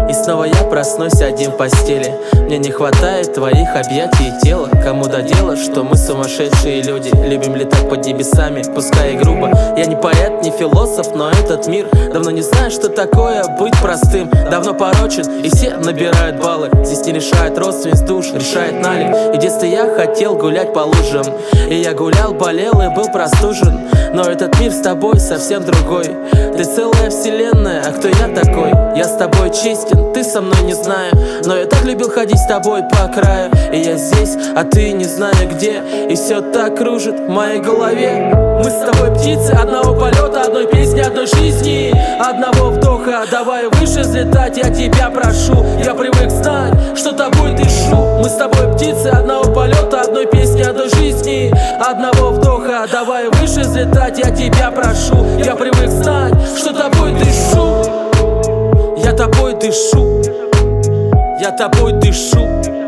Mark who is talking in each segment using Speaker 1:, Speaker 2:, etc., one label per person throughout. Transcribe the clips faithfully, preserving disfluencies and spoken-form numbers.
Speaker 1: И снова я проснусь один в постели. Мне не хватает твоих объятий и тела. Кому до дела, что мы сумасшедшие люди. Любим летать под небесами, пускай и грубо. Я не поэт, не философ, но этот мир давно не знает, что такое быть простым. Давно порочен, и все набирают баллы. Здесь не решает родственность душ, решает налик. И в детстве я хотел гулять по лужам, и я гулял, болел и был простужен. Но этот мир с тобой совсем другой. Ты целая вселенная, а кто я такой? Я с тобой честен, ты со мной не знаю. Но я так любил ходить с тобой по краю. И я здесь, а ты не знаю где. И все так кружит в моей голове. Мы с тобой птицы одного полета, одной песни, одной жизни, одного вдоха. Давай выше взлетать, я тебя прошу. Я привык знать, что тобой дышу. Мы с тобой птицы одного полета, одной песни, одной жизни, одного вдоха. Давай выше взлетать, я тебя прошу. Я привык знать, что тобой дышу. Я тобой дышу. Я тобой дышу.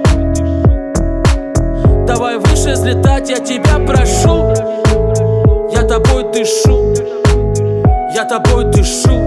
Speaker 1: Давай выше взлетать, я тебя прошу. Я тобой дышу. Я тобой дышу.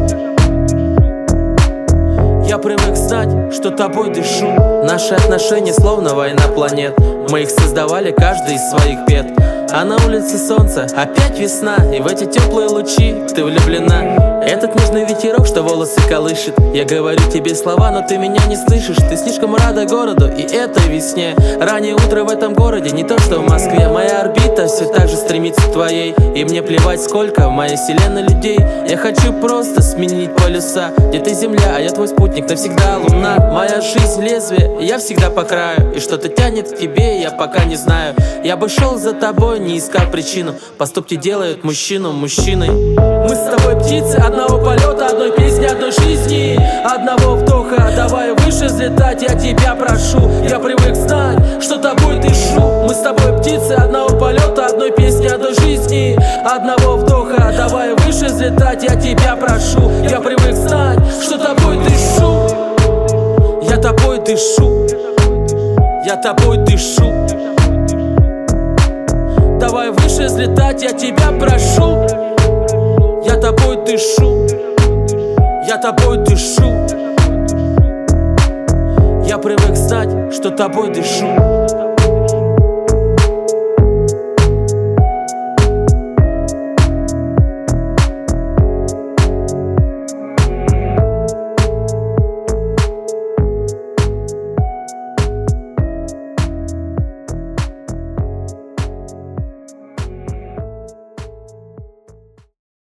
Speaker 1: Я привык знать, что тобой дышу. Наши отношения словно война планет. Мы их создавали каждый из своих бед. А на улице солнце, опять весна. И в эти теплые лучи ты влюблена. Этот нежный ветерок, что волосы колышет. Я говорю тебе слова, но ты меня не слышишь. Ты слишком рада городу и этой весне. Раннее утро в этом городе, не то что в Москве. Моя орбита все так же стремится к твоей. И мне плевать, сколько в моей вселенной людей. Я хочу просто сменить полюса. Где ты земля, а я твой спутник, навсегда луна. Моя жизнь лезвие, я всегда по краю. И что-то тянет к тебе, я пока не знаю. Я бы шел за тобой, не искал причину. Поступки делают мужчину мужчиной. Мы с тобой птицы одного полета, одной песни, одной жизни, одного вдоха. Давай выше взлетать, я тебя прошу. Я привык знать, что тобой дышу. Мы с тобой птицы одного полета, одной песни, одной жизни, одного вдоха. Давай выше взлетать, я тебя прошу. Я привык знать, что тобой дышу. Я тобой дышу. Я тобой дышу. Давай выше взлетать, я тебя прошу. Я тобой дышу. Я тобой дышу. Я привык знать, что тобой дышу.